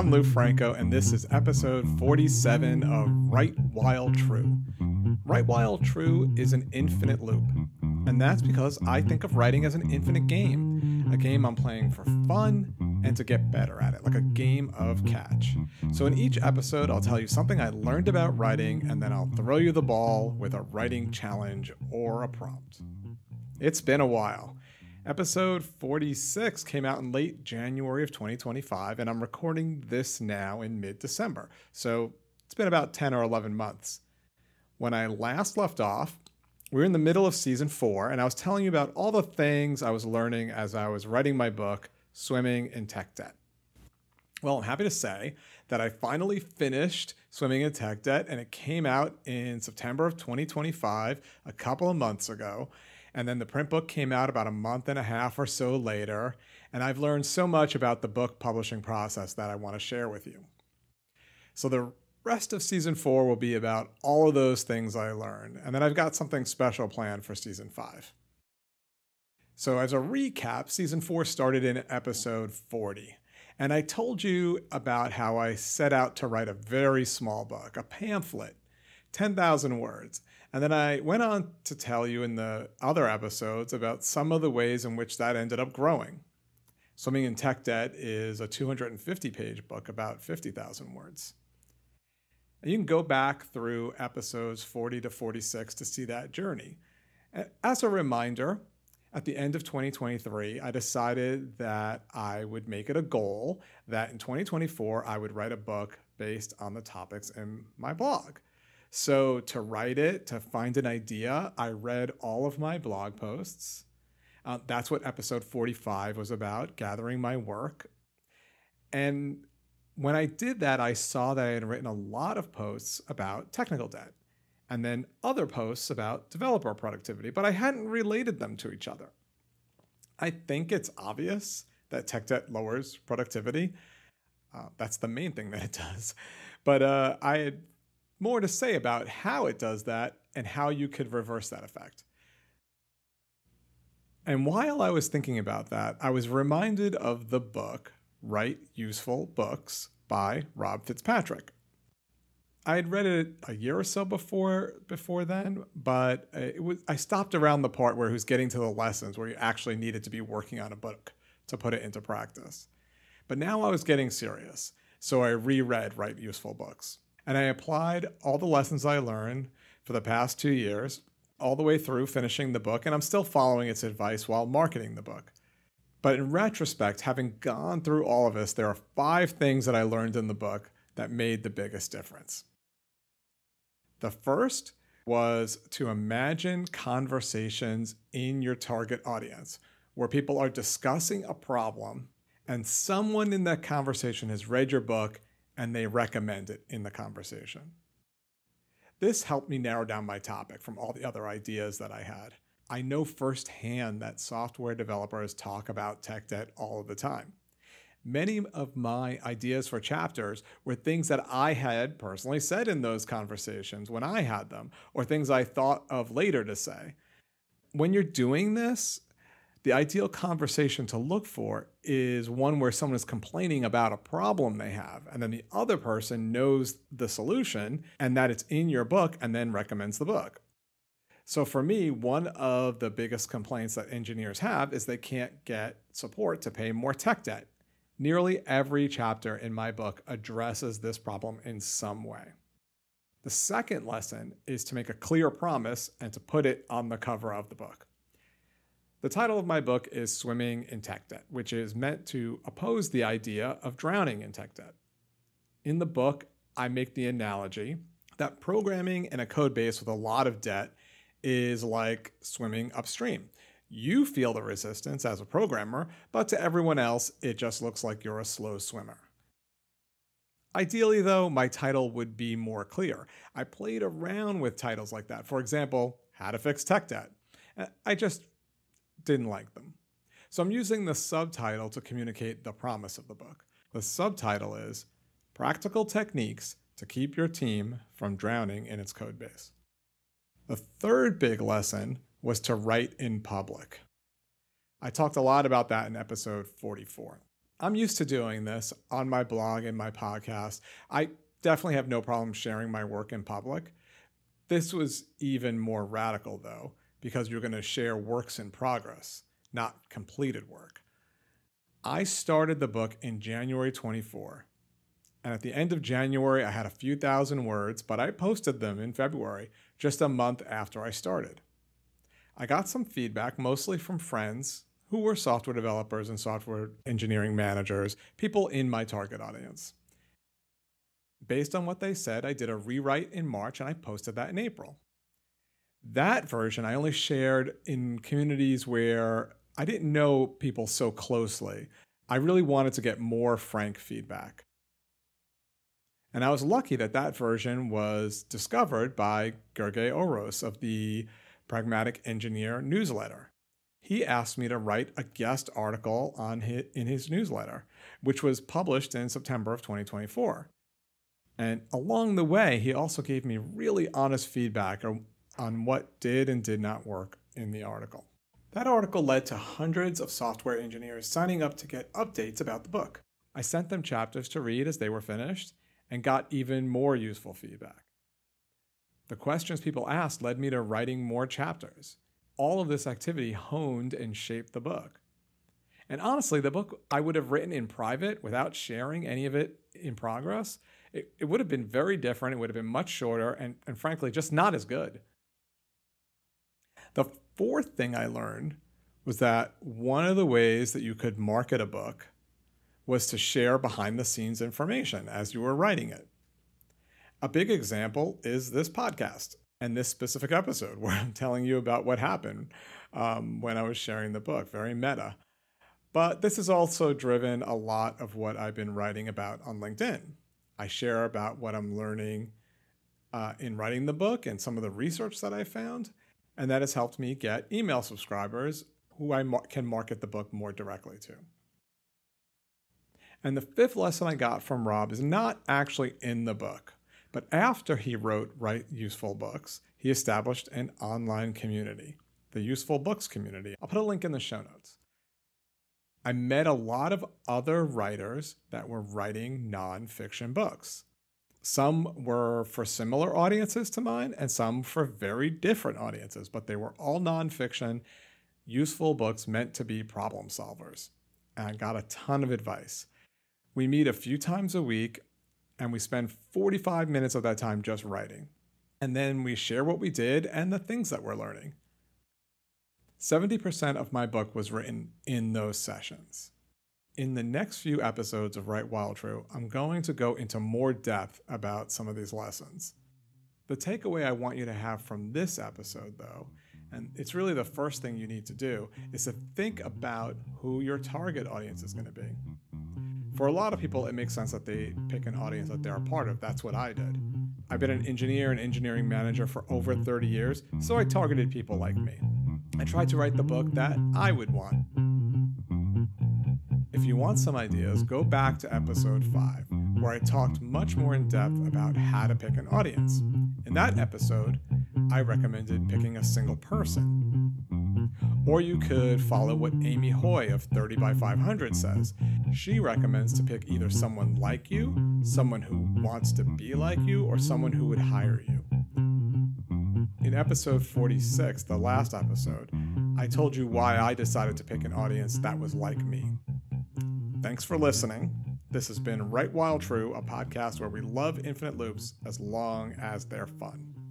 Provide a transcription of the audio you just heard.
I'm Lou Franco, and this is episode 47 of Right While True. Right While True is an infinite loop, and that's because I think of writing as an infinite game. A game I'm playing for fun and to get better at it, like a game of catch. So in each episode, I'll tell you something I learned about writing, and then I'll throw you the ball with a writing challenge or a prompt. It's been a while. Episode 46 came out in late January of 2025, and I'm recording this now in mid-December. So it's been about 10 or 11 months. When I last left off, we were in the middle of season 4, and I was telling you about all the things I was learning as I was writing my book, Swimming in Tech Debt. Well, I'm happy to say that I finally finished Swimming in Tech Debt, and it came out in September of 2025, a couple of months ago. And then the print book came out about a month and a half or so later, and I've learned so much about the book publishing process that I want to share with you. So the rest of season 4 will be about all of those things I learned, and then I've got something special planned for season 5. So as a recap, season 4 started in episode 40, and I told you about how I set out to write a very small book, a pamphlet, 10,000 words. And then I went on to tell you in the other episodes about some of the ways in which that ended up growing. Swimming in Tech Debt is a 250-page book, about 50,000 words. And you can go back through episodes 40 to 46 to see that journey. As a reminder, at the end of 2023, I decided that I would make it a goal that in 2024, I would write a book based on the topics in my blog. So to write it, to find an idea, I read all of my blog posts. That's what episode 45 was about, gathering my work. And when I did that, I saw that I had written a lot of posts about technical debt and then other posts about developer productivity, but I hadn't related them to each other. I think it's obvious that tech debt lowers productivity. That's the main thing that it does. But I had more to say about how it does that and how you could reverse that effect. And while I was thinking about that, I was reminded of the book, Write Useful Books by Rob Fitzpatrick. I had read it a year or so before then, but I stopped around the part where he was getting to the lessons where you actually needed to be working on a book to put it into practice. But now I was getting serious, so I reread Write Useful Books. And I applied all the lessons I learned for the past 2 years, all the way through finishing the book, and I'm still following its advice while marketing the book. But in retrospect, having gone through all of this, there are 5 things that I learned in the book that made the biggest difference. The first was to imagine conversations in your target audience, where people are discussing a problem, and someone in that conversation has read your book and they recommend it in the conversation. This helped me narrow down my topic from all the other ideas that I had. I know firsthand that software developers talk about tech debt all of the time. Many of my ideas for chapters were things that I had personally said in those conversations when I had them, or things I thought of later to say. When you're doing this, the ideal conversation to look for is one where someone is complaining about a problem they have, and then the other person knows the solution and that it's in your book and then recommends the book. So for me, one of the biggest complaints that engineers have is they can't get support to pay more tech debt. Nearly every chapter in my book addresses this problem in some way. The second lesson is to make a clear promise and to put it on the cover of the book. The title of my book is Swimming in Tech Debt, which is meant to oppose the idea of drowning in tech debt. In the book, I make the analogy that programming in a code base with a lot of debt is like swimming upstream. You feel the resistance as a programmer, but to everyone else, it just looks like you're a slow swimmer. Ideally, though, my title would be more clear. I played around with titles like that. For example, How to Fix Tech Debt. I just didn't like them. So I'm using the subtitle to communicate the promise of the book. The subtitle is Practical Techniques to Keep Your Team from Drowning in Its Code Base. The third big lesson was to write in public. I talked a lot about that in episode 44. I'm used to doing this on my blog and my podcast. I definitely have no problem sharing my work in public. This was even more radical, though, because you're going to share works in progress, not completed work. I started the book in January 24, and at the end of January, I had a few thousand words, but I posted them in February, just a month after I started. I got some feedback, mostly from friends who were software developers and software engineering managers, people in my target audience. Based on what they said, I did a rewrite in March and I posted that in April. That version I only shared in communities where I didn't know people so closely. I really wanted to get more frank feedback. And I was lucky that that version was discovered by Gergely Oros of the Pragmatic Engineer newsletter. He asked me to write a guest article in his newsletter, which was published in September of 2024. And along the way, he also gave me really honest feedback on what did and did not work in the article. That article led to hundreds of software engineers signing up to get updates about the book. I sent them chapters to read as they were finished and got even more useful feedback. The questions people asked led me to writing more chapters. All of this activity honed and shaped the book. And honestly, the book I would have written in private without sharing any of it in progress, it would have been very different. It would have been much shorter and frankly, just not as good. The fourth thing I learned was that one of the ways that you could market a book was to share behind the scenes information as you were writing it. A big example is this podcast and this specific episode where I'm telling you about what happened when I was sharing the book, very meta. But this has also driven a lot of what I've been writing about on LinkedIn. I share about what I'm learning in writing the book and some of the research that I found, and that has helped me get email subscribers who I can market the book more directly to. And the fifth lesson I got from Rob is not actually in the book, but after he wrote Write Useful Books, he established an online community, the Useful Books community. I'll put a link in the show notes. I met a lot of other writers that were writing nonfiction books. Some were for similar audiences to mine and some for very different audiences, but they were all nonfiction, useful books meant to be problem solvers. And I got a ton of advice. We meet a few times a week and we spend 45 minutes of that time just writing. And then we share what we did and the things that we're learning. 70% of my book was written in those sessions. In the next few episodes of Write While True, I'm going to go into more depth about some of these lessons. The takeaway I want you to have from this episode, though, and it's really the first thing you need to do, is to think about who your target audience is going to be. For a lot of people, it makes sense that they pick an audience that they're a part of. That's what I did. I've been an engineer and engineering manager for over 30 years, so I targeted people like me. I tried to write the book that I would want. If you want some ideas, go back to episode 5, where I talked much more in depth about how to pick an audience. In that episode, I recommended picking a single person. Or you could follow what Amy Hoy of 30 by 500 says. She recommends to pick either someone like you, someone who wants to be like you, or someone who would hire you. In episode 46, the last episode, I told you why I decided to pick an audience that was like me. Thanks for listening. This has been Write While True, a podcast where we love infinite loops as long as they're fun.